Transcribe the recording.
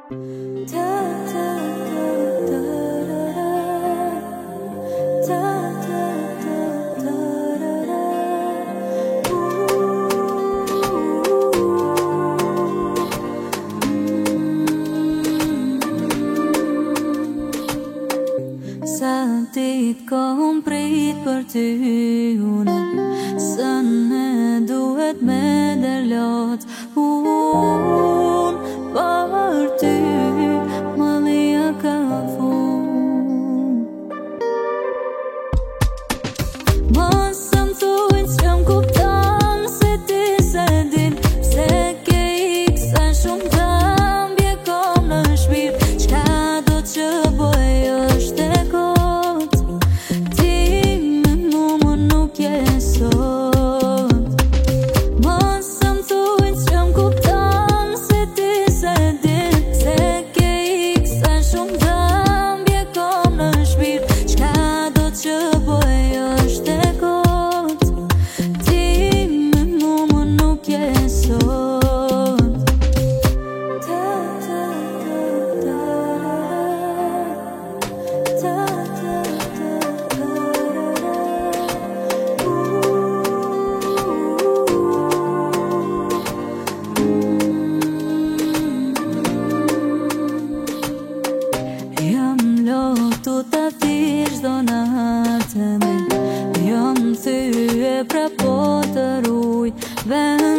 Sa ditt kom prit për ty unë Sënë duhet me dërlot Unë për ty Malia ka fun Mos më thuin s'jam kuptan Se ti se din Se ke iksa shumë tam Bje kom në shpirë Qka do që bëj është e kot Ti me mu më nuk je sot Mos më thuin s'jam kuptan Se ti se din Se ke iksa shumë tam Bje kom në shpirë Qka do që bëj është e kot Ti me mu më nuk je sot Jam lotu ta thirë zdo në hartë me Jam thyë pra po të rujt